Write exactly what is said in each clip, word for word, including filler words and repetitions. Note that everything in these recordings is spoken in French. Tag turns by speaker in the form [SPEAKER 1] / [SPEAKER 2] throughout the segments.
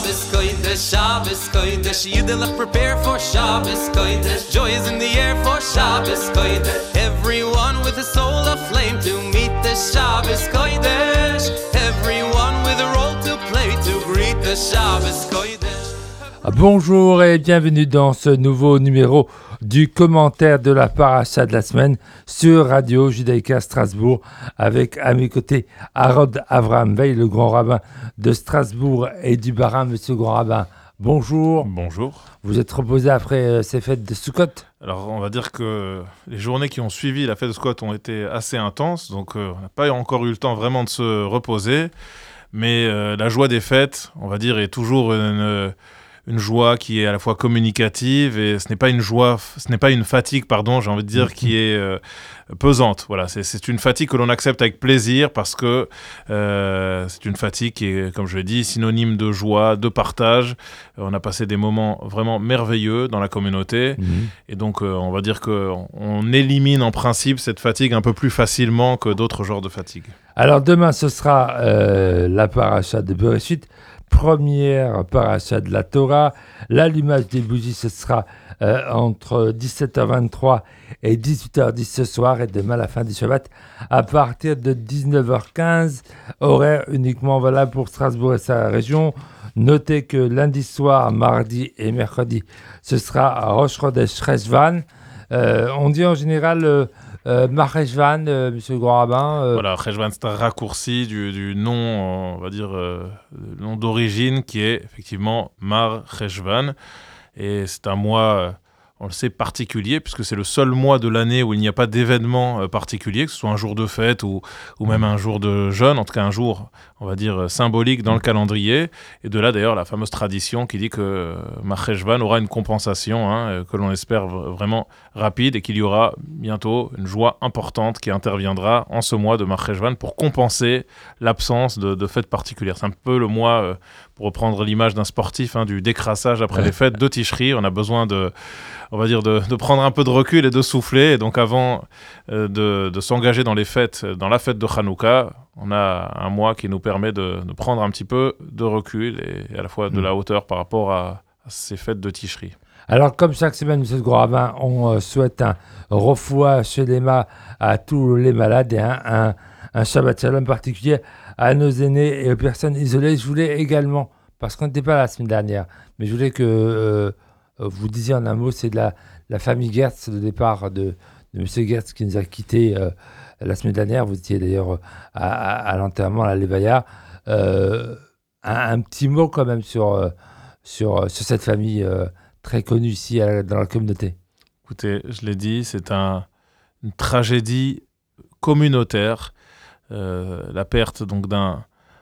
[SPEAKER 1] Shabbos Kodesh, Shabbos Kodesh. Yiddlich prepare for Shabbos Kodesh. Joy is in the air for Shabbos Kodesh. Everyone with a soul aflame to meet the Shabbos Kodesh. Everyone with a role to play to greet the Shabbos Kodesh.
[SPEAKER 2] Bonjour et bienvenue dans ce nouveau numéro du commentaire de la paracha de la semaine sur Radio Judaïka Strasbourg avec à mes côtés Harod Avraham Veil, le grand rabbin de Strasbourg et du Bas-Rhin. Monsieur le grand rabbin, bonjour.
[SPEAKER 3] Bonjour.
[SPEAKER 2] Vous êtes reposé après euh, ces fêtes de Sukkot?
[SPEAKER 3] Alors on va dire que les journées qui ont suivi la fête de Sukkot ont été assez intenses, donc euh, on n'a pas encore eu le temps vraiment de se reposer, mais euh, la joie des fêtes, on va dire, est toujours une... une joie qui est à la fois communicative et ce n'est pas une joie, ce n'est pas une fatigue, pardon, j'ai envie de dire, qui est euh, pesante. Voilà, c'est, c'est une fatigue que l'on accepte avec plaisir parce que euh, c'est une fatigue qui est, comme je l'ai dit, synonyme de joie, de partage. On a passé des moments vraiment merveilleux dans la communauté mmh. et donc euh, on va dire qu'on on élimine en principe cette fatigue un peu plus facilement que d'autres genres de fatigue.
[SPEAKER 2] Alors demain, ce sera euh, la paracha de Bereshit. Première paracha de la Torah. L'allumage des bougies, ce sera euh, entre dix-sept heures vingt-trois et dix-huit heures dix ce soir et demain, la fin du Shabbat, à partir de dix-neuf heures quinze, horaire uniquement valable pour Strasbourg et sa région. Notez que lundi soir, mardi et mercredi, ce sera à Rosh Chodesh Cheshvan. Euh, on dit en général... Euh, Euh, Mar-Cheshvan, euh, monsieur le grand rabbin. Euh...
[SPEAKER 3] Voilà, Cheshvan, c'est un raccourci du, du nom, on va dire, euh, le nom d'origine qui est effectivement Mar-Cheshvan. Et c'est un mois, euh, on le sait, particulier, puisque c'est le seul mois de l'année où il n'y a pas d'événement euh, particulier, que ce soit un jour de fête ou, ou même un jour de jeûne, en tout cas un jour, on va dire, euh, symbolique dans le calendrier. Et de là, d'ailleurs, la fameuse tradition qui dit que euh, Mar-Cheshvan aura une compensation, hein, euh, que l'on espère v- vraiment rapide et qu'il y aura bientôt une joie importante qui interviendra en ce mois de Mar-Cheshvan pour compenser l'absence de, de fêtes particulières. C'est un peu le mois, euh, pour reprendre l'image d'un sportif, hein, du décrassage après ouais. les fêtes de Tishri. On a besoin de, on va dire, de, de prendre un peu de recul et de souffler. Et donc avant euh, de, de s'engager dans les fêtes, dans la fête de Hanouka, on a un mois qui nous permet de, de prendre un petit peu de recul et, et à la fois de mmh. la hauteur par rapport à, à ces fêtes de Tishri.
[SPEAKER 2] Alors, comme chaque semaine, monsieur le grand rabbin, on euh, souhaite un refoua shelema à tous les malades et un, un, un Shabbat Shalom particulier à nos aînés et aux personnes isolées. Je voulais également, parce qu'on n'était pas là la semaine dernière, mais je voulais que euh, vous disiez en un mot, c'est de la, la famille Gertz, le départ de, de monsieur Gertz qui nous a quittés euh, la semaine dernière. Vous étiez d'ailleurs à, à, à l'enterrement, à la Levaya. Euh, un, un petit mot quand même sur, euh, sur, sur cette famille euh, très connu ici à, dans la communauté.
[SPEAKER 3] Écoutez, je l'ai dit, c'est un, une tragédie communautaire, euh, la perte donc d'un,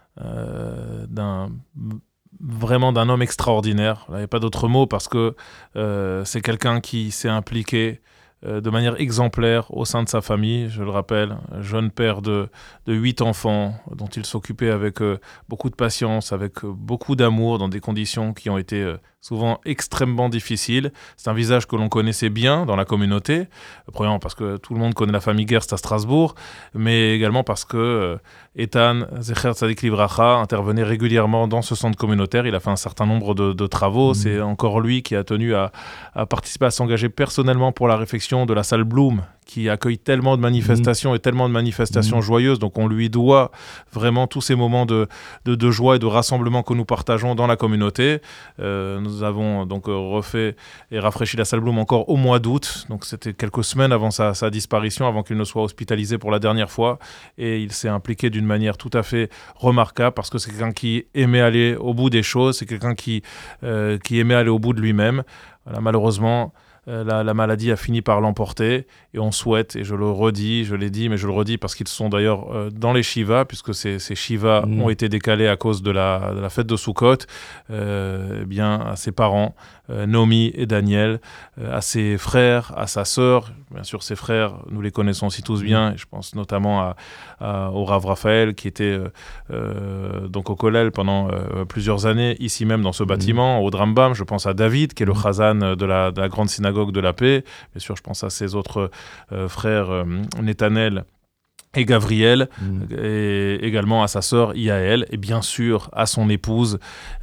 [SPEAKER 3] euh, d'un vraiment d'un homme extraordinaire. Il n'y a pas d'autre mot parce que euh, c'est quelqu'un qui s'est impliqué euh, de manière exemplaire au sein de sa famille. Je le rappelle, jeune père de, de huit enfants dont il s'occupait avec euh, beaucoup de patience, avec euh, beaucoup d'amour dans des conditions qui ont été euh, souvent extrêmement difficile. C'est un visage que l'on connaissait bien dans la communauté, premièrement parce que tout le monde connaît la famille Gertz à Strasbourg, mais également parce que euh, Ethan Zecher Tzadik Livracha intervenait régulièrement dans ce centre communautaire. Il a fait un certain nombre de, de travaux. Mmh. C'est encore lui qui a tenu à, à participer, à s'engager personnellement pour la réfection de la salle Bloom, qui accueille tellement de manifestations mmh. et tellement de manifestations mmh. joyeuses. Donc on lui doit vraiment tous ces moments de, de, de joie et de rassemblement que nous partageons dans la communauté. Euh, nous avons donc refait et rafraîchi la salle Bloom encore au mois d'août. Donc c'était quelques semaines avant sa, sa disparition, avant qu'il ne soit hospitalisé pour la dernière fois. Et il s'est impliqué d'une manière tout à fait remarquable parce que c'est quelqu'un qui aimait aller au bout des choses, c'est quelqu'un qui, euh, qui aimait aller au bout de lui-même. Voilà, malheureusement... La, la maladie a fini par l'emporter et on souhaite, et je le redis, je l'ai dit, mais je le redis parce qu'ils sont d'ailleurs euh, dans les Shivas, puisque ces, ces Shivas mmh. ont été décalés à cause de la, de la fête de Sukkot, euh, eh bien, à ses parents, euh, Naomi et Daniel, euh, à ses frères, à sa sœur. Bien sûr, ses frères, nous les connaissons aussi tous bien, et je pense notamment à, à, au Rav Raphaël, qui était euh, euh, donc au Kollel pendant euh, plusieurs années, ici même dans ce mmh. bâtiment, au Rambam. Je pense à David, qui est le Chazan de la, de la grande synagogue de la paix. Bien sûr, je pense à ses autres euh, frères, euh, Netanel et Gabriel,
[SPEAKER 2] Mm.
[SPEAKER 3] et également à sa sœur Yael, et bien sûr à son épouse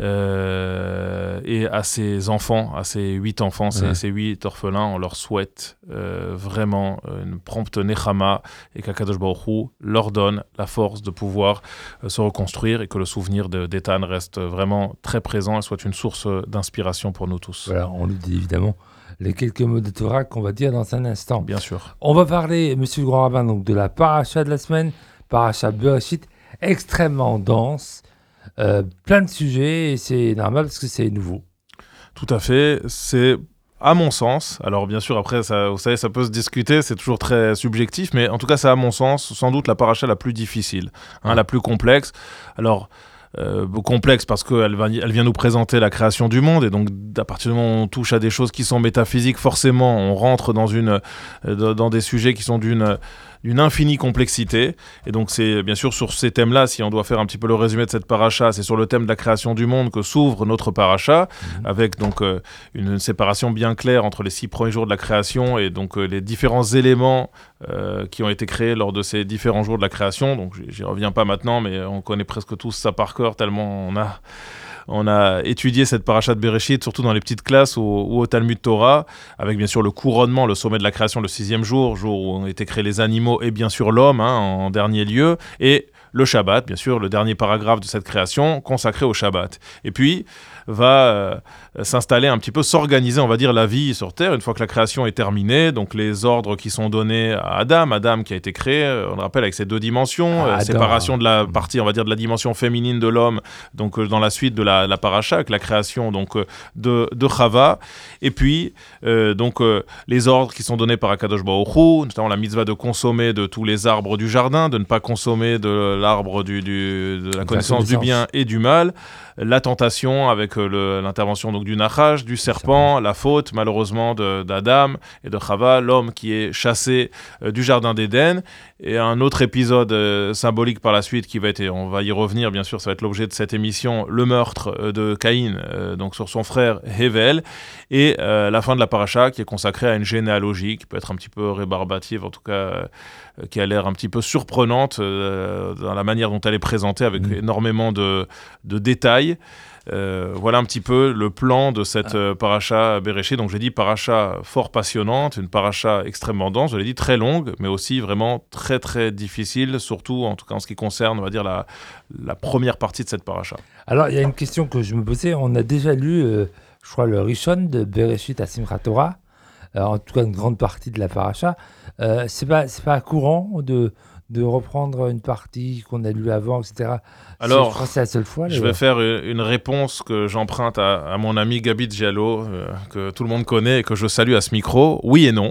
[SPEAKER 3] euh, et à ses enfants, à ses huit enfants, ses,
[SPEAKER 2] Ouais.
[SPEAKER 3] ses huit orphelins. On leur souhaite euh, vraiment une prompte Nechama et qu'Akadosh Baruch Hu leur donne la force de pouvoir euh, se reconstruire et que le souvenir de, d'Ethan reste vraiment très présent et soit une source d'inspiration pour nous tous.
[SPEAKER 2] Voilà, on lui dit évidemment les quelques mots de Torah qu'on va dire dans un instant.
[SPEAKER 3] Bien sûr.
[SPEAKER 2] On va parler, monsieur le grand rabbin, donc de la paracha de la semaine, paracha Bereshit, extrêmement dense, euh, plein de sujets, et c'est normal parce que c'est nouveau.
[SPEAKER 3] Tout à fait. C'est, à mon sens, alors bien sûr, après, ça, vous savez, ça peut se discuter, c'est toujours très subjectif, mais en tout cas, c'est à mon sens, sans doute la paracha la plus difficile, hein,
[SPEAKER 2] Ouais.
[SPEAKER 3] la plus complexe. Alors, euh, complexe parce qu'elle va, elle vient nous présenter la création du monde, et donc, à partir du moment où on touche à des choses qui sont métaphysiques, forcément, on rentre dans, une, euh, dans des sujets qui sont d'une... d'une infinie complexité. Et donc, c'est bien sûr sur ces thèmes-là, si on doit faire un petit peu le résumé de cette paracha, c'est sur le thème de la création du monde que s'ouvre notre paracha, mmh. avec donc euh, une séparation bien claire entre les six premiers jours de la création et donc euh, les différents éléments euh, qui ont été créés lors de ces différents jours de la création. Donc, j'y reviens pas maintenant, mais on connaît presque tous ça par cœur, tellement on a... On a étudié cette paracha de Bereshit, surtout dans les petites classes ou, ou au Talmud Torah, avec bien sûr le couronnement, le sommet de la création, le sixième jour, jour où ont été créés les animaux et bien sûr l'homme, hein, en dernier lieu, et le Shabbat, bien sûr, le dernier paragraphe de cette création consacré au Shabbat. Et puis, va euh, s'installer un petit peu, s'organiser, on va dire, la vie sur Terre, une fois que la création est terminée, donc les ordres qui sont donnés à Adam, Adam qui a été créé, on le rappelle, avec ses deux dimensions,
[SPEAKER 2] Ah,
[SPEAKER 3] euh, séparation de la partie, on va dire, de la dimension féminine de l'homme, donc euh, dans la suite de la, la paracha, avec la création donc, euh, de, de Chava, et puis, euh, donc, euh, les ordres qui sont donnés par Akadosh Baruch Hu, notamment la mitzvah de consommer de tous les arbres du jardin, de ne pas consommer de l'arbre du, du, de la connaissance, connaissance du bien et du mal, la tentation avec le, l'intervention donc, du Nachash, du serpent, la faute malheureusement de, d'Adam et de Chava, l'homme qui est chassé euh, du jardin d'Éden, et un autre épisode euh, symbolique par la suite qui va être, et on va y revenir bien sûr, ça va être l'objet de cette émission, le meurtre euh, de Caïn, euh, donc sur son frère Hevel, et euh, la fin de la paracha qui est consacrée à une généalogie qui peut être un petit peu rébarbative, en tout cas euh, qui a l'air un petit peu surprenante euh, dans la manière dont elle est présentée, avec mmh. énormément de, de détails. Euh, voilà un petit peu le plan de cette euh, paracha Bereshit. Donc j'ai dit paracha fort passionnante, une paracha extrêmement dense, je l'ai dit très longue, mais aussi vraiment très très difficile, surtout en tout cas en ce qui concerne, on va dire, la, la première partie de cette paracha.
[SPEAKER 2] Alors il y a une question que je me posais, on a déjà lu, euh, je crois, le Rishon de Bereshit à Simchat Torah, euh, en tout cas une grande partie de la paracha. Euh, c'est pas, c'est pas courant de... de reprendre une partie qu'on a lue avant, et cetera.
[SPEAKER 3] Alors,
[SPEAKER 2] c'est, je crois que c'est la seule fois.
[SPEAKER 3] Je vais faire une réponse que j'emprunte à, à mon ami Gabi Diallo, euh, que tout le monde connaît et que je salue à ce micro. Oui et non.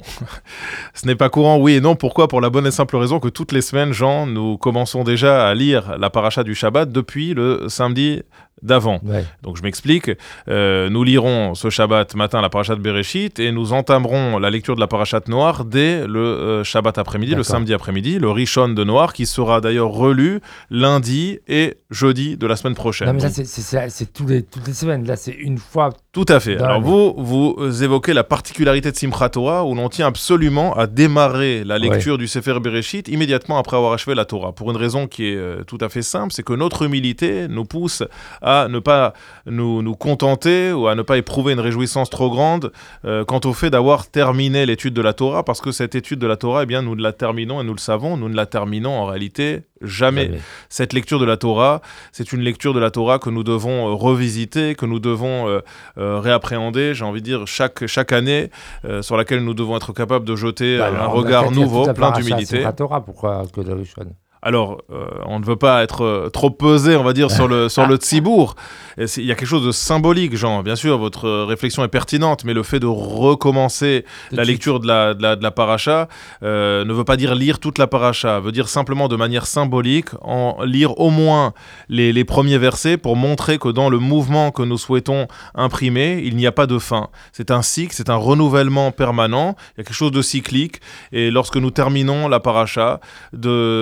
[SPEAKER 3] Ce n'est pas courant, oui et non. Pourquoi ? Pour la bonne et simple raison que toutes les semaines, Jean, nous commençons déjà à lire la paracha du Shabbat depuis le samedi d'avant. Ouais. Donc je m'explique, euh, nous lirons ce Shabbat matin la paracha de Bereshit et nous entamerons la lecture de la paracha de Noach dès le euh, Shabbat après-midi, D'accord. le samedi après-midi, le Rishon de Noach qui sera d'ailleurs relu lundi et jeudi de la semaine prochaine.
[SPEAKER 2] Non mais là c'est, c'est, c'est, c'est tous les, toutes les semaines, là c'est une fois.
[SPEAKER 3] Tout à fait. Alors vous, vous évoquez la particularité de Simchat Torah où l'on tient absolument à démarrer la lecture ouais. du Sefer Bereshit immédiatement après avoir achevé la Torah. Pour une raison qui est euh, tout à fait simple, c'est que notre humilité nous pousse à à ne pas nous, nous contenter ou à ne pas éprouver une réjouissance trop grande euh, quant au fait d'avoir terminé l'étude de la Torah, parce que cette étude de la Torah, eh bien, nous la terminons et nous le savons, nous ne la terminons en réalité jamais. jamais. Cette lecture de la Torah, c'est une lecture de la Torah que nous devons euh, revisiter, que nous devons euh, euh, réappréhender, j'ai envie de dire, chaque, chaque année, euh, sur laquelle nous devons être capables de jeter bah, alors, un regard nouveau, plein d'humilité.
[SPEAKER 2] La Torah, pourquoi que le Rishon ?
[SPEAKER 3] Alors, euh, on ne veut pas être euh, trop pesé, on va dire, sur le, sur le tzibour. Il y a quelque chose de symbolique, Jean. Bien sûr, votre euh, réflexion est pertinente, mais le fait de recommencer de la lecture de la, de la, de la paracha euh, ne veut pas dire lire toute la paracha, veut dire simplement de manière symbolique, en lire au moins les, les premiers versets pour montrer que dans le mouvement que nous souhaitons imprimer, il n'y a pas de fin. C'est un cycle, c'est un renouvellement permanent, il y a quelque chose de cyclique, et lorsque nous terminons la paracha, de, de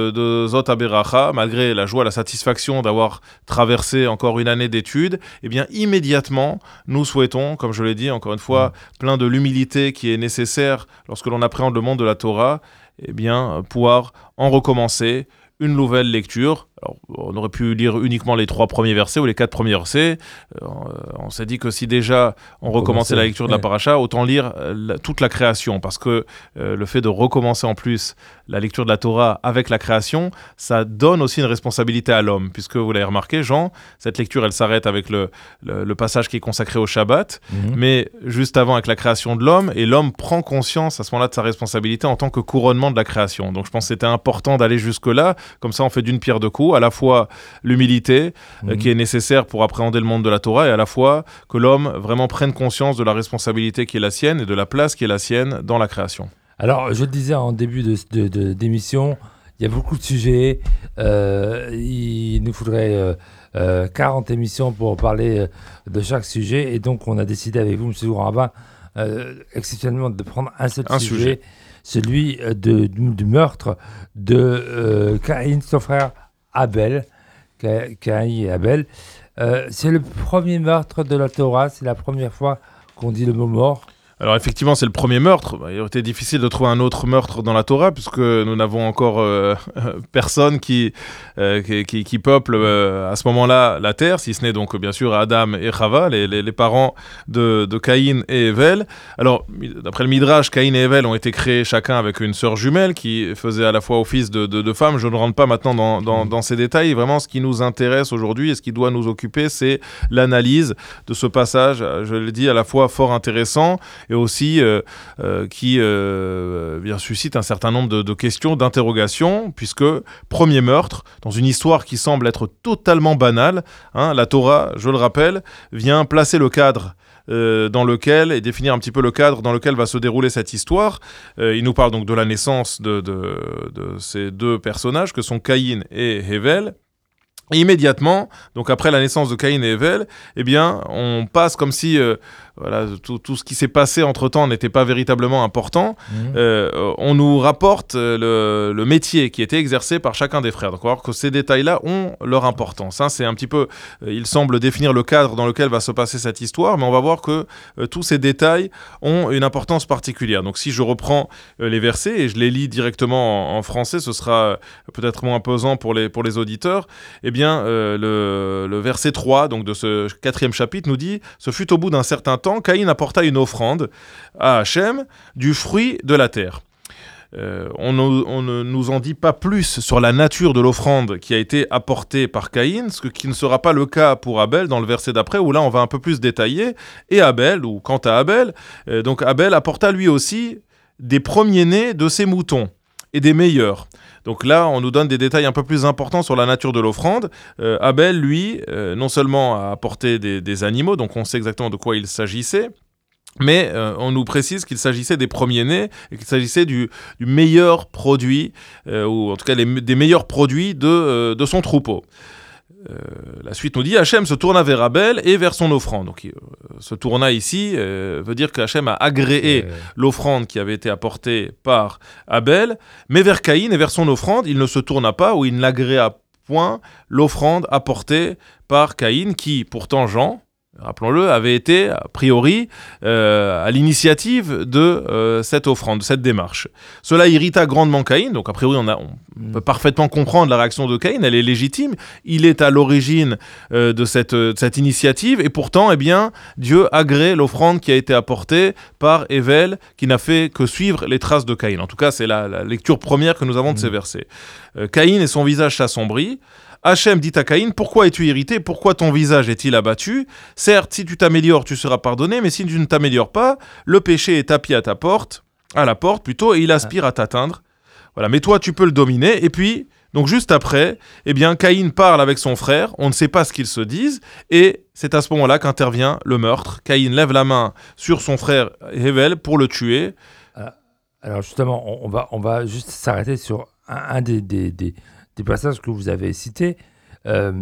[SPEAKER 3] Zot Aberacha, malgré la joie, la satisfaction d'avoir traversé encore une année d'études, eh bien immédiatement, nous souhaitons, comme je l'ai dit, encore une fois, mmh. plein de l'humilité qui est nécessaire lorsque l'on appréhende le monde de la Torah, eh bien pouvoir en recommencer une nouvelle lecture. Alors, on aurait pu lire uniquement les trois premiers versets ou les quatre premiers versets. Euh, on s'est dit que si déjà on recommençait la lecture de la paracha, autant lire la, toute la création, parce que euh, le fait de recommencer en plus la lecture de la Torah avec la création, ça donne aussi une responsabilité à l'homme, puisque vous l'avez remarqué, Jean, cette lecture, elle s'arrête avec le, le, le passage qui est consacré au Shabbat, mmh. mais juste avant avec la création de l'homme, et l'homme prend conscience à ce moment-là de sa responsabilité en tant que couronnement de la création. Donc je pense que c'était important d'aller jusque-là, comme ça on fait d'une pierre deux coups, à la fois l'humilité mmh. euh, qui est nécessaire pour appréhender le monde de la Torah, et à la fois que l'homme vraiment prenne conscience de la responsabilité qui est la sienne et de la place qui est la sienne dans la création.
[SPEAKER 2] Alors, je le disais en début de, de, de, d'émission, il y a beaucoup de sujets. Euh, il nous faudrait euh, euh, quarante émissions pour parler de chaque sujet. Et donc, on a décidé avec vous, M. Gouraba, euh, exceptionnellement de prendre un seul
[SPEAKER 3] un
[SPEAKER 2] sujet,
[SPEAKER 3] sujet,
[SPEAKER 2] celui de, du, du meurtre de euh, Caïn, son frère Abel. Caïn et Abel. Euh, c'est le premier meurtre de la Torah. C'est la première fois qu'on dit le mot mort.
[SPEAKER 3] Alors effectivement, c'est le premier meurtre. Il aurait été difficile de trouver un autre meurtre dans la Torah, puisque nous n'avons encore euh, personne qui, euh, qui, qui, qui peuple euh, à ce moment-là la terre, si ce n'est donc bien sûr Adam et Chava, les, les, les parents de, de Caïn et Hevel. Alors, d'après le Midrash, Caïn et Hevel ont été créés chacun avec une sœur jumelle qui faisait à la fois office de, de, de femme. Je ne rentre pas maintenant dans, dans, dans ces détails. Vraiment, ce qui nous intéresse aujourd'hui et ce qui doit nous occuper, c'est l'analyse de ce passage, je l'ai dit, à la fois fort intéressant, et aussi euh, euh, qui euh, bien, suscite un certain nombre de, de questions, d'interrogations, puisque premier meurtre, dans une histoire qui semble être totalement banale, hein, la Torah, je le rappelle, vient placer le cadre euh, dans lequel, et définir un petit peu le cadre dans lequel va se dérouler cette histoire. Euh, il nous parle donc de la naissance de, de, de ces deux personnages, que sont Caïn et Hevel. Et immédiatement, donc après la naissance de Caïn et Hevel, eh bien, on passe comme si euh, voilà, tout, tout ce qui s'est passé entre-temps n'était pas véritablement important. Mmh. Euh, on nous rapporte le, le métier qui était exercé par chacun des frères. Donc, alors que ces détails-là ont leur importance. Hein. C'est un petit peu, euh, il semble définir le cadre dans lequel va se passer cette histoire, mais on va voir que euh, tous ces détails ont une importance particulière. Donc, si je reprends euh, les versets et je les lis directement en, en français, ce sera peut-être moins pesant pour les, pour les auditeurs. Eh bien, Euh, le, le verset trois donc de ce quatrième chapitre nous dit « Ce fut au bout d'un certain temps, Caïn apporta une offrande à Hachem du fruit de la terre. Euh, » On, on ne nous en dit pas plus sur la nature de l'offrande qui a été apportée par Caïn, ce qui ne sera pas le cas pour Abel dans le verset d'après, où là on va un peu plus détailler. Et Abel, ou quant à Abel, euh, donc Abel apporta lui aussi des premiers-nés de ses moutons et des meilleurs. Donc là, on nous donne des détails un peu plus importants sur la nature de l'offrande. Euh, Abel, lui, euh, non seulement a apporté des, des animaux, donc on sait exactement de quoi il s'agissait, mais euh, on nous précise qu'il s'agissait des premiers-nés et qu'il s'agissait du, du meilleur produit, euh, ou en tout cas les, des meilleurs produits de, euh, de son troupeau. Euh, la suite nous dit Hachem se tourna vers Abel et vers son offrande. Donc euh, se tourna ici euh, veut dire qu'Hachem a agréé euh... l'offrande qui avait été apportée par Abel, mais vers Caïn et vers son offrande il ne se tourna pas, ou il n'agréa point l'offrande apportée par Caïn, qui pourtant Jean, rappelons-le, avait été a priori euh, à l'initiative de euh, cette offrande, de cette démarche. Cela irrita grandement Caïn, donc a priori on, a, on mm. peut parfaitement comprendre la réaction de Caïn, elle est légitime, il est à l'origine euh, de, cette, de cette initiative, et pourtant eh bien, Dieu agrée l'offrande qui a été apportée par Hevel, qui n'a fait que suivre les traces de Caïn. En tout cas, c'est la, la lecture première que nous avons de mm. ces versets. Euh, Caïn et son visage s'assombrit. Hachem dit à Caïn, pourquoi es-tu irrité? Pourquoi ton visage est-il abattu? Certes, si tu t'améliores, tu seras pardonné, mais si tu ne t'améliores pas, le péché est tapis à ta porte, à la porte plutôt, et il aspire à t'atteindre. Voilà, mais toi, tu peux le dominer. Et puis, donc juste après, eh bien, Caïn parle avec son frère, on ne sait pas ce qu'ils se disent, et c'est à ce moment-là qu'intervient le meurtre. Caïn lève la main sur son frère Hevel pour le tuer.
[SPEAKER 2] Alors justement, on va, on va juste s'arrêter sur un, un des... des, des... des passages que vous avez cités, euh,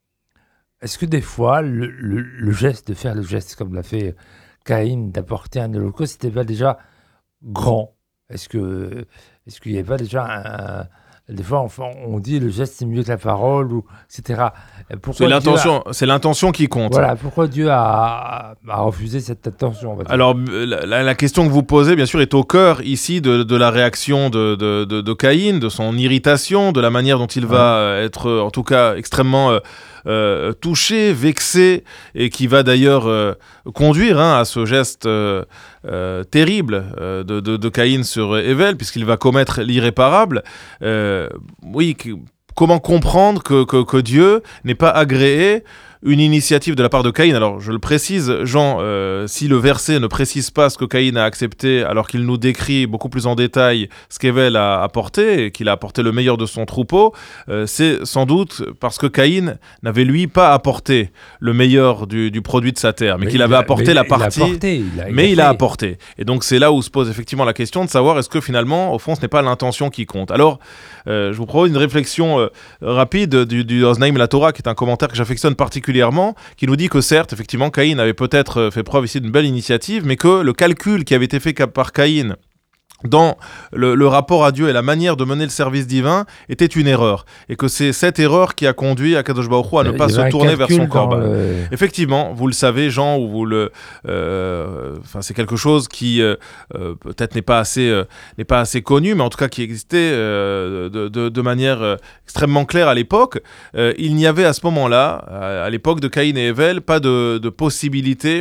[SPEAKER 2] est-ce que des fois, le, le, le geste, de faire le geste comme l'a fait Caïn, d'apporter un holocauste, c'était pas déjà grand? Est-ce que, est-ce qu'il n'y avait pas déjà un, des fois, on, on dit le geste c'est mieux que la parole, ou, et cetera.
[SPEAKER 3] C'est l'intention, a... c'est l'intention qui compte.
[SPEAKER 2] Voilà, pourquoi Dieu a, a refusé cette intention?
[SPEAKER 3] Alors, la, la question que vous posez, bien sûr, est au cœur ici de, de la réaction de, de, de, de Caïn, de son irritation, de la manière dont il va ouais. être, en tout cas, extrêmement euh, euh, touché, vexé, et qui va d'ailleurs euh, conduire hein, à ce geste euh, euh, terrible euh, de, de, de Caïn sur Hével, puisqu'il va commettre l'irréparable. Euh, oui, comment comprendre que, que, que Dieu n'ait pas agréé une initiative de la part de Caïn? Alors, je le précise, Jean, euh, si le verset ne précise pas ce que Caïn a accepté, alors qu'il nous décrit beaucoup plus en détail ce qu'Hével a apporté, et qu'il a apporté le meilleur de son troupeau, euh, c'est sans doute parce que Caïn n'avait, lui, pas apporté le meilleur du, du produit de sa terre, mais, mais qu'il avait a, apporté mais la partie...
[SPEAKER 2] Il a apporté, il a, il
[SPEAKER 3] mais
[SPEAKER 2] a
[SPEAKER 3] il a apporté. Et donc, c'est là où se pose effectivement la question de savoir est-ce que, finalement, au fond, ce n'est pas l'intention qui compte. Alors, euh, je vous propose une réflexion euh, rapide du, du Oznaim la Torah, qui est un commentaire que j'affectionne particulièrement, qui nous dit que certes, effectivement, Caïn avait peut-être fait preuve ici d'une belle initiative, mais que le calcul qui avait été fait par Caïn dans le, le rapport à Dieu et la manière de mener le service divin était une erreur, et que c'est cette erreur qui a conduit Akadosh Baruch Hu à ne pas se tourner vers son corban. Le... Effectivement, vous le savez, Jean, ou vous le, euh, enfin, c'est quelque chose qui euh, peut-être n'est pas assez, euh, n'est pas assez connu, mais en tout cas qui existait euh, de, de, de manière euh, extrêmement claire à l'époque. Euh, il n'y avait à ce moment-là, à, à l'époque de Caïn et Hével, pas de, de possibilité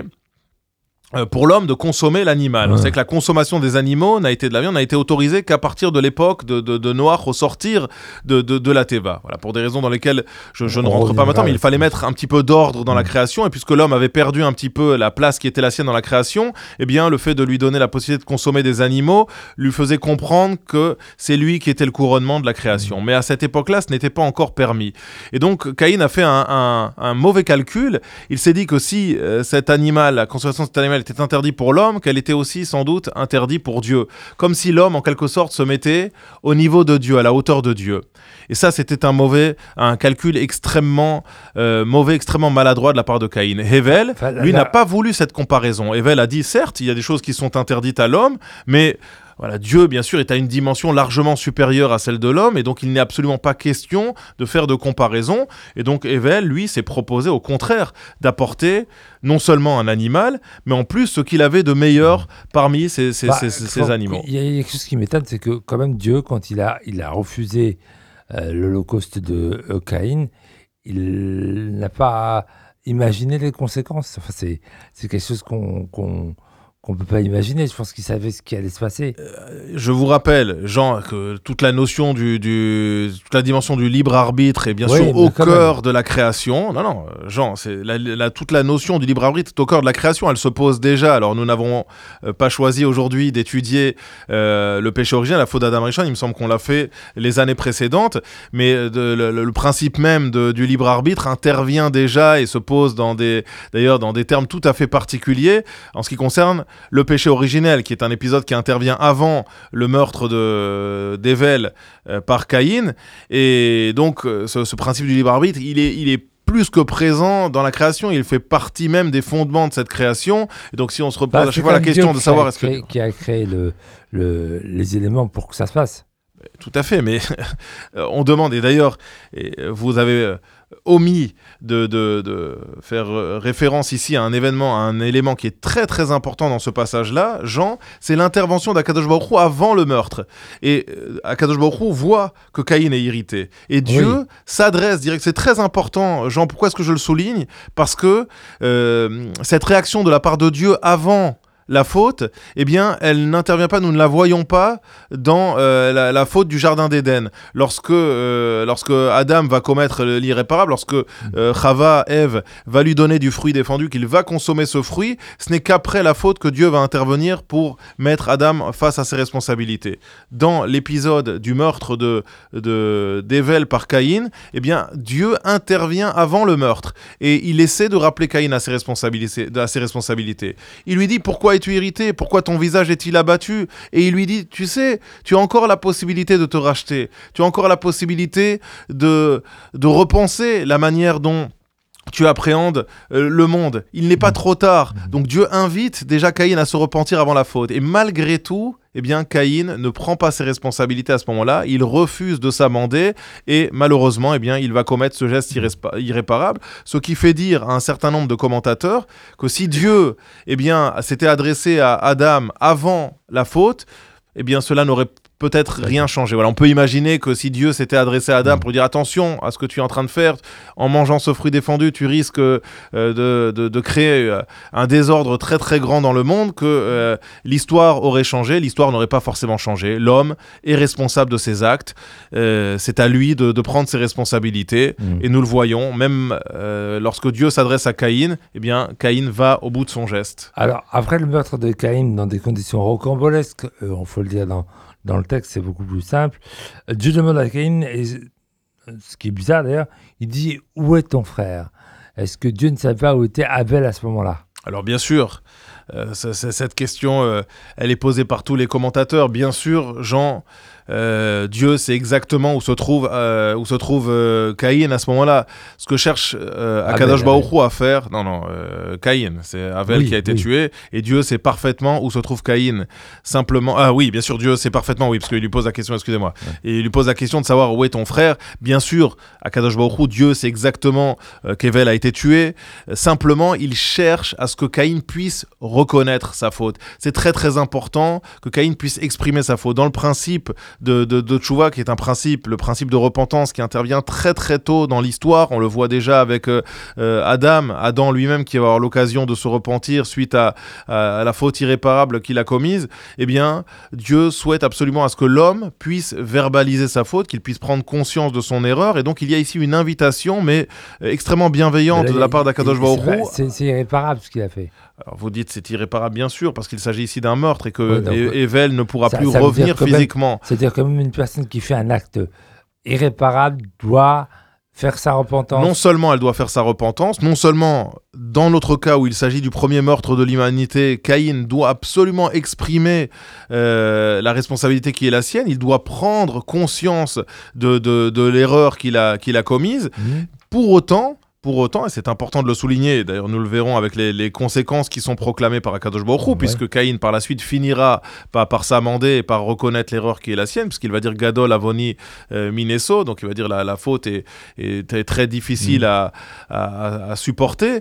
[SPEAKER 3] pour l'homme de consommer l'animal. Ouais. On sait que la consommation des animaux n'a été de la viande n'a été autorisée qu'à partir de l'époque de, de, de Noach au sortir de, de, de la Teva. Voilà, pour des raisons dans lesquelles je, je ne rentre pas maintenant, mais il fallait mettre un petit peu d'ordre dans mmh. la création, et puisque l'homme avait perdu un petit peu la place qui était la sienne dans la création, eh bien le fait de lui donner la possibilité de consommer des animaux lui faisait comprendre que c'est lui qui était le couronnement de la création. Mmh. Mais à cette époque-là, ce n'était pas encore permis. Et donc Caïn a fait un, un, un mauvais calcul. Il s'est dit que si euh, cet animal, la consommation de cet animal était interdit pour l'homme, qu'elle était aussi sans doute interdite pour Dieu. Comme si l'homme, en quelque sorte, se mettait au niveau de Dieu, à la hauteur de Dieu. Et ça, c'était un mauvais, un calcul extrêmement euh, mauvais, extrêmement maladroit de la part de Caïn. Hével, enfin, lui, la... n'a pas voulu cette comparaison. Hével a dit, certes, il y a des choses qui sont interdites à l'homme, mais... Voilà, Dieu, bien sûr, est à une dimension largement supérieure à celle de l'homme, et donc il n'est absolument pas question de faire de comparaison. Et donc Hével, lui, s'est proposé au contraire d'apporter non seulement un animal, mais en plus ce qu'il avait de meilleur parmi ces, ces, bah, ces, ces, ces animaux.
[SPEAKER 2] Il y a quelque chose qui m'étonne, c'est que quand même Dieu, quand il a, il a refusé euh, l'holocauste de euh, Caïn, il n'a pas imaginé les conséquences. Enfin, c'est, c'est quelque chose qu'on... qu'on qu'on ne peut pas imaginer. Je pense qu'il savait ce qui allait se passer.
[SPEAKER 3] Euh, je vous rappelle, Jean, que toute la notion du, du toute la dimension du libre arbitre est bien oui, sûr au cœur même. de la création. Non, non, Jean, c'est la, la, toute la notion du libre arbitre est au cœur de la création. Elle se pose déjà. Alors, nous n'avons euh, pas choisi aujourd'hui d'étudier euh, le péché originel, la faute d'Adam Rishon. Il me semble qu'on l'a fait les années précédentes. Mais de, le, le principe même de, du libre arbitre intervient déjà et se pose dans des, d'ailleurs dans des termes tout à fait particuliers en ce qui concerne le péché originel, qui est un épisode qui intervient avant le meurtre de, d'Hével euh, par Caïn. Et donc, euh, ce, ce principe du libre arbitre, il est, il est plus que présent dans la création. Il fait partie même des fondements de cette création. Et donc, si on se repose bah, à chaque fois la question de savoir... est-ce
[SPEAKER 2] que... qui a créé le, le, les éléments pour que ça se passe.
[SPEAKER 3] Tout à fait, mais on demande, et d'ailleurs, vous avez omis de, de, de faire référence ici à un événement, à un élément qui est très très important dans ce passage-là, Jean, c'est l'intervention d'Akadosh Baruch Hu avant le meurtre. Et Akadosh Baruch Hu voit que Caïn est irrité. Et Dieu oui. s'adresse direct. C'est très important, Jean, pourquoi est-ce que je le souligne ? Parce que euh, cette réaction de la part de Dieu avant la faute, eh bien, elle n'intervient pas, nous ne la voyons pas dans euh, la, la faute du jardin d'Éden. Lorsque, euh, lorsque Adam va commettre l'irréparable, lorsque euh, Chava, Ève, va lui donner du fruit défendu, qu'il va consommer ce fruit, ce n'est qu'après la faute que Dieu va intervenir pour mettre Adam face à ses responsabilités. Dans l'épisode du meurtre de, de, d'Hével par Caïn, eh bien, Dieu intervient avant le meurtre et il essaie de rappeler Caïn à ses responsabilités. À ses responsabilités. Il lui dit « Pourquoi es-tu irrité ? Pourquoi ton visage est-il abattu ?» Et il lui dit, tu sais, tu as encore la possibilité de te racheter. Tu as encore la possibilité de, de repenser la manière dont tu appréhendes euh, le monde. Il n'est pas trop tard. Donc Dieu invite déjà Caïn à se repentir avant la faute. Et malgré tout, eh bien, Caïn ne prend pas ses responsabilités à ce moment-là. Il refuse de s'amender et malheureusement, eh bien, il va commettre ce geste irré- irréparable. Ce qui fait dire à un certain nombre de commentateurs que si Dieu, eh bien, s'était adressé à Adam avant la faute, eh bien, cela n'aurait peut-être rien changé. Voilà, on peut imaginer que si Dieu s'était adressé à Adam pour dire attention à ce que tu es en train de faire, en mangeant ce fruit défendu, tu risques euh, de, de, de créer euh, un désordre très très grand dans le monde, que euh, l'histoire aurait changé. L'histoire n'aurait pas forcément changé. L'homme est responsable de ses actes. Euh, c'est à lui de, de prendre ses responsabilités. Mmh. Et nous le voyons, même euh, lorsque Dieu s'adresse à Caïn, eh bien, Caïn va au bout de son geste.
[SPEAKER 2] Alors, après le meurtre de Caïn dans des conditions rocambolesques, il euh, faut le dire dans Dans le texte, c'est beaucoup plus simple. Dieu demande à Caïn, et ce qui est bizarre d'ailleurs, il dit « Où est ton frère ?» Est-ce que Dieu ne savait pas où était Abel à ce moment-là ?
[SPEAKER 3] Alors bien sûr, euh, c- c- cette question, euh, elle est posée par tous les commentateurs. Bien sûr, Jean, euh, Dieu sait exactement où se trouve, euh, où se trouve euh, Caïn à ce moment-là. Ce que cherche euh, Akadosh Baruch Hu à faire, non, non, euh, Caïn, c'est Abel
[SPEAKER 2] oui,
[SPEAKER 3] qui a été
[SPEAKER 2] oui.
[SPEAKER 3] tué, et Dieu sait parfaitement où se trouve Caïn. Simplement, ah oui, bien sûr, Dieu sait parfaitement, oui, parce qu'il lui pose la question, excusez-moi, ouais. Et il lui pose la question de savoir où est ton frère. Bien sûr, Akadosh Baruch Hu, Dieu sait exactement euh, qu'Evel a été tué. Euh, simplement, il cherche à ce que Caïn puisse reconnaître sa faute. C'est très très important que Caïn puisse exprimer sa faute. Dans le principe de, de, de Tchouva, qui est un principe, le principe de repentance qui intervient très très tôt dans l'histoire, on le voit déjà avec euh, euh, Adam, Adam lui-même qui va avoir l'occasion de se repentir suite à, à, à la faute irréparable qu'il a commise. Eh bien, Dieu souhaite absolument à ce que l'homme puisse verbaliser sa faute, qu'il puisse prendre conscience de son erreur, et donc il y a ici une invitation, mais euh, extrêmement bienveillante là, de la part d'Akadosh Baruch Hu.
[SPEAKER 2] C'est, c'est irréparable ce qu'il a fait.
[SPEAKER 3] Alors vous dites c'est irréparable bien sûr parce qu'il s'agit ici d'un meurtre et que
[SPEAKER 2] oui,
[SPEAKER 3] Evel ne pourra
[SPEAKER 2] ça,
[SPEAKER 3] plus
[SPEAKER 2] ça
[SPEAKER 3] revenir physiquement.
[SPEAKER 2] Même, c'est-à-dire que même une personne qui fait un acte irréparable doit faire sa repentance.
[SPEAKER 3] Non seulement elle doit faire sa repentance, non seulement dans notre cas où il s'agit du premier meurtre de l'humanité, Caïn doit absolument exprimer euh, la responsabilité qui est la sienne, il doit prendre conscience de, de, de l'erreur qu'il a, qu'il a commise. Mmh. Pour autant... Pour autant, et c'est important de le souligner, d'ailleurs nous le verrons avec les, les conséquences qui sont proclamées par Akadosh Baruch Hu, ouais. Puisque Caïn par la suite finira par, par s'amender et par reconnaître l'erreur qui est la sienne, puisqu'il va dire Gadol Avoni euh, Mineso, donc il va dire la, la faute est, est, est très difficile mmh. à, à, à supporter.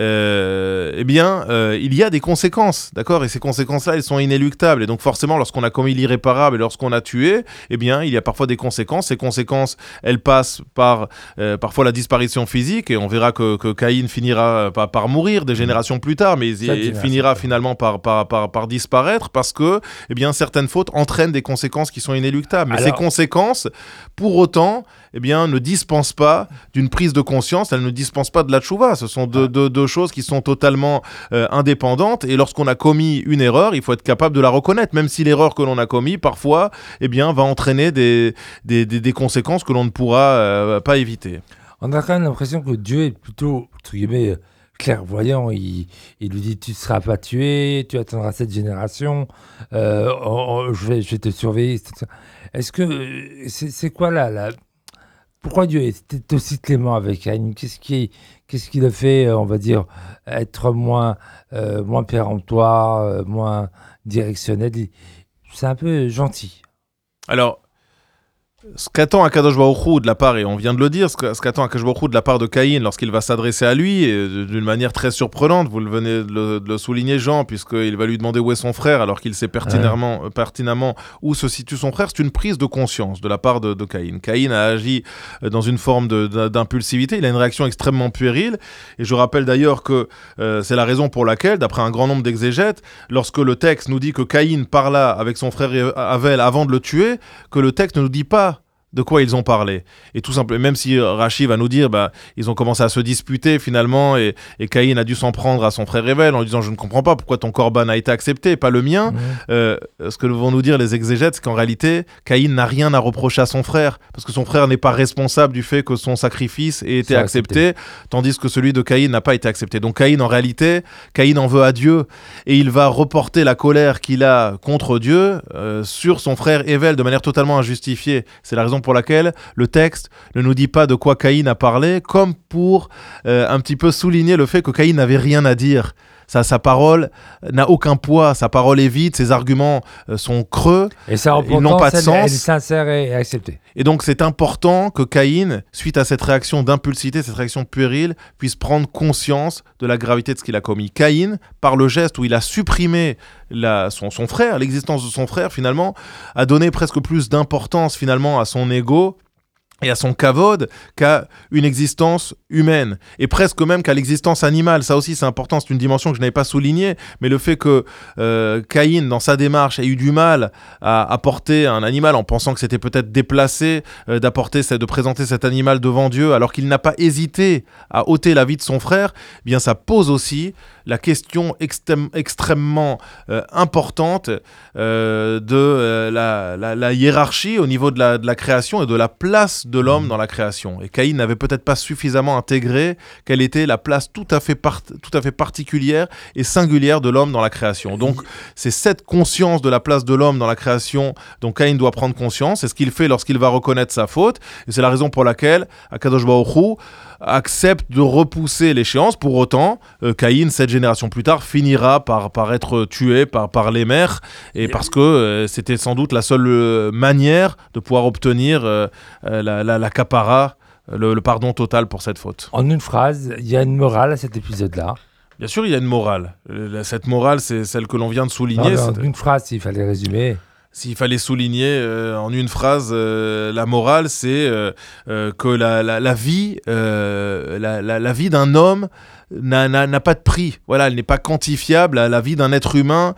[SPEAKER 3] Euh, eh bien, euh, il y a des conséquences, d'accord ? Et ces conséquences-là, elles sont inéluctables. Et donc forcément, lorsqu'on a commis l'irréparable et lorsqu'on a tué, eh bien, il y a parfois des conséquences. Ces conséquences, elles passent par euh, parfois la disparition physique, et on On verra que, que Caïn finira par, par mourir des générations plus tard, mais il, il finira finalement par, par, par, par disparaître parce que eh bien, certaines fautes entraînent des conséquences qui sont inéluctables. Mais Alors... ces conséquences, pour autant, eh bien, ne dispensent pas d'une prise de conscience, elles ne dispensent pas de la tchouva. Ce sont deux, deux, deux choses qui sont totalement euh, indépendantes. Et lorsqu'on a commis une erreur, il faut être capable de la reconnaître, même si l'erreur que l'on a commise, parfois, eh bien, va entraîner des, des, des, des conséquences que l'on ne pourra euh, pas éviter.
[SPEAKER 2] On a quand même l'impression que Dieu est plutôt, entre guillemets, clairvoyant. Il, il lui dit, tu ne seras pas tué, tu attendras cette génération, euh, on, on, je, vais, je vais te surveiller. Et cetera. Est-ce que, c'est, c'est quoi là, là pourquoi Dieu est aussi clément avec Caïn ? Qu'est-ce qui, qu'est-ce qui le fait, on va dire, être moins, euh, moins péremptoire, euh, moins directionnel ? C'est un peu gentil.
[SPEAKER 3] Alors, ce qu'attend Akadosh Baruch Hu de la part, et on vient de le dire, ce, que, ce qu'attend Akadosh Baruch Hu de la part de Caïn lorsqu'il va s'adresser à lui, et d'une manière très surprenante, vous le venez de le, de le souligner Jean, puisqu'il va lui demander où est son frère, alors qu'il sait pertinemment, ouais. euh, pertinemment où se situe son frère, c'est une prise de conscience de la part de, de Caïn. Caïn a agi dans une forme de, de, d'impulsivité, il a une réaction extrêmement puérile, et je rappelle d'ailleurs que euh, c'est la raison pour laquelle, d'après un grand nombre d'exégètes, lorsque le texte nous dit que Caïn parla avec son frère Avel avant de le tuer, que le texte ne nous dit pas de quoi ils ont parlé. Et tout simplement, même si Rashi va nous dire, bah, ils ont commencé à se disputer finalement, et, et Caïn a dû s'en prendre à son frère Evel en lui disant, je ne comprends pas pourquoi ton corban a été accepté, pas le mien. Mmh. Euh, ce que vont nous dire les exégètes, c'est qu'en réalité, Caïn n'a rien à reprocher à son frère, parce que son frère n'est pas responsable du fait que son sacrifice ait été accepté, accepté, tandis que celui de Caïn n'a pas été accepté. Donc Caïn, en réalité, Caïn en veut à Dieu, et il va reporter la colère qu'il a contre Dieu euh, sur son frère Evel de manière totalement injustifiée. C'est la raison pour laquelle le texte ne nous dit pas de quoi Caïn a parlé, comme pour euh, un petit peu souligner le fait que Caïn n'avait rien à dire. Sa, sa parole n'a aucun poids, sa parole est vide, ses arguments euh, sont creux,
[SPEAKER 2] et sa
[SPEAKER 3] ils n'ont pas de
[SPEAKER 2] elle,
[SPEAKER 3] sens.
[SPEAKER 2] Elle est sincère et, et acceptée.
[SPEAKER 3] Et donc c'est important que Caïn, suite à cette réaction d'impulsivité, cette réaction puérile, puisse prendre conscience de la gravité de ce qu'il a commis. Caïn, par le geste où il a supprimé la, son, son frère, l'existence de son frère, finalement, a donné presque plus d'importance finalement à son ego et à son kavod qu'à une existence humaine, et presque même qu'à l'existence animale. Ça aussi c'est important, c'est une dimension que je n'avais pas soulignée, mais le fait que euh, Caïn, dans sa démarche, ait eu du mal à apporter un animal en pensant que c'était peut-être déplacé euh, d'apporter, de présenter cet animal devant Dieu, alors qu'il n'a pas hésité à ôter la vie de son frère, eh bien ça pose aussi la question extrême, extrêmement euh, importante euh, de euh, la, la, la hiérarchie au niveau de la, de la création et de la place de l'homme dans la création. Et Caïn n'avait peut-être pas suffisamment intégré quelle était la place tout à fait, part, tout à fait particulière et singulière de l'homme dans la création. Donc c'est cette conscience de la place de l'homme dans la création dont Caïn doit prendre conscience, c'est ce qu'il fait lorsqu'il va reconnaître sa faute, et c'est la raison pour laquelle Akadosh Baruch Hu accepte de repousser l'échéance. Pour autant, euh, Caïn, sept générations plus tard, finira par, par être tué par, par les mères, et parce que euh, c'était sans doute la seule euh, manière de pouvoir obtenir euh, euh, la, la, la capara, le, le pardon total pour cette faute.
[SPEAKER 2] En une phrase, il y a une morale à cet épisode-là.
[SPEAKER 3] Bien sûr, il y a une morale. Cette morale, c'est celle que l'on vient de souligner.
[SPEAKER 2] Non, en une phrase, s'il fallait résumer.
[SPEAKER 3] S'il fallait souligner euh, en une phrase euh, la morale, c'est euh, euh, que la, la, la vie, euh, la, la, la vie d'un homme n'a, n'a, n'a pas de prix. Voilà, elle n'est pas quantifiable. La, la vie d'un être humain,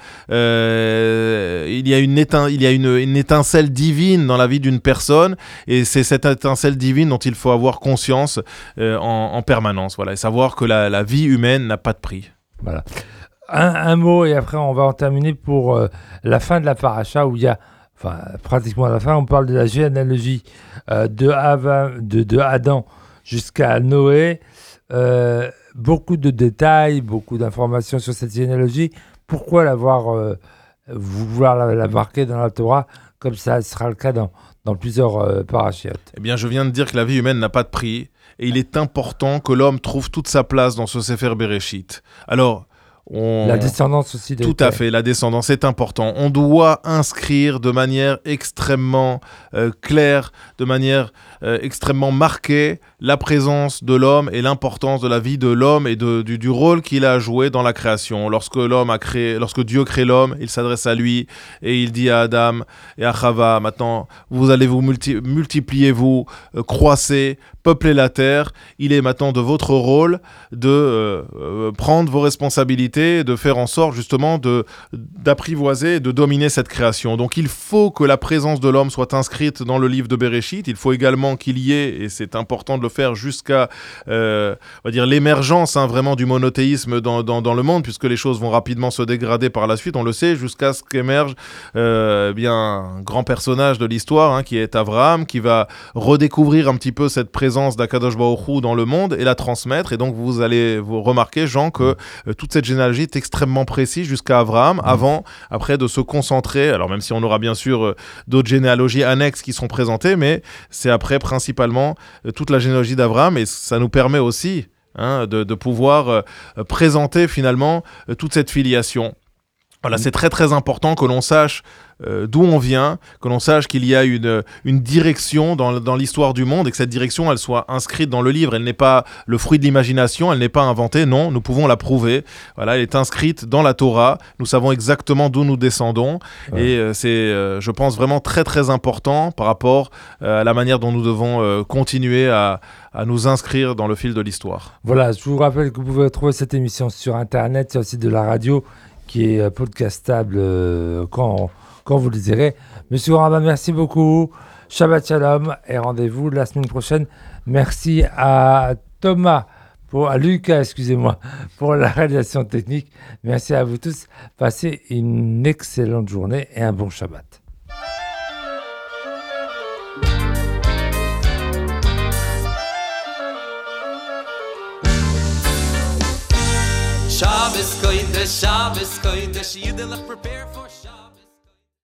[SPEAKER 3] euh, il y a, une, étein, il y a une, une étincelle divine dans la vie d'une personne, et c'est cette étincelle divine dont il faut avoir conscience euh, en, en permanence. Voilà, et savoir que la, la vie humaine n'a pas de prix.
[SPEAKER 2] Voilà. Un, un mot, et après on va en terminer pour euh, la fin de la paracha, où il y a, enfin pratiquement à la fin, on parle de la généalogie euh, de, Ava, de, de Adam jusqu'à Noé. Euh, beaucoup de détails, beaucoup d'informations sur cette généalogie. Pourquoi l'avoir, euh, vouloir la, la marquer dans la Torah, comme ça sera le cas dans, dans plusieurs euh, parachiotes?
[SPEAKER 3] Eh bien, je viens de dire que la vie humaine n'a pas de prix, et il est important que l'homme trouve toute sa place dans ce Sefer Bereshit. Alors, On...
[SPEAKER 2] La descendance aussi.
[SPEAKER 3] Tout à fait, la descendance est important. On doit inscrire de manière extrêmement euh, claire, de manière euh, extrêmement marquée, la présence de l'homme et l'importance de la vie de l'homme et de, du, du rôle qu'il a joué dans la création. Lorsque l'homme a créé, lorsque Dieu crée l'homme, il s'adresse à lui et il dit à Adam et à Chava, maintenant vous allez vous multi- multipliez-vous, euh, croissez, peuplez la terre. Il est maintenant de votre rôle de euh, euh, prendre vos responsabilités, de faire en sorte justement de, d'apprivoiser et de dominer cette création. Donc il faut que la présence de l'homme soit inscrite dans le livre de Bereshit. Il faut également qu'il y ait, et c'est important de le faire jusqu'à euh, on va dire l'émergence hein, vraiment du monothéisme dans, dans, dans le monde, puisque les choses vont rapidement se dégrader par la suite, on le sait, jusqu'à ce qu'émerge euh, eh bien, un grand personnage de l'histoire hein, qui est Abraham, qui va redécouvrir un petit peu cette présence d'Akadosh Baruch Hu dans le monde et la transmettre. Et donc vous allez vous remarquer, Jean, que euh, toute cette généalogie est extrêmement précise jusqu'à Abraham, avant, après de se concentrer, alors même si on aura bien sûr euh, d'autres généalogies annexes qui sont présentées, mais c'est après principalement euh, toute la généalogie d'Abraham, et ça nous permet aussi hein, de, de pouvoir euh, présenter finalement euh, toute cette filiation. Voilà, c'est très très important que l'on sache euh, d'où on vient, que l'on sache qu'il y a une, une direction dans, dans l'histoire du monde, et que cette direction elle soit inscrite dans le livre. Elle n'est pas le fruit de l'imagination, elle n'est pas inventée, non, nous pouvons la prouver. Voilà, elle est inscrite dans la Torah, nous savons exactement d'où nous descendons, ouais. Et euh, c'est, euh, je pense, vraiment très très important par rapport euh, à la manière dont nous devons euh, continuer à, à nous inscrire dans le fil de l'histoire.
[SPEAKER 2] Voilà, je vous rappelle que vous pouvez retrouver cette émission sur Internet, sur le site de la radio, qui est podcastable euh, quand, quand vous le désirez. Monsieur Ramba, merci beaucoup. Shabbat Shalom et rendez-vous la semaine prochaine. Merci à Thomas, pour, à Lucas, excusez-moi, pour la réalisation technique. Merci à vous tous. Passez une excellente journée et un bon Shabbat.
[SPEAKER 1] Shabbos kodesh, Shabbos kodesh, Yiddelach prepare for Shabbos.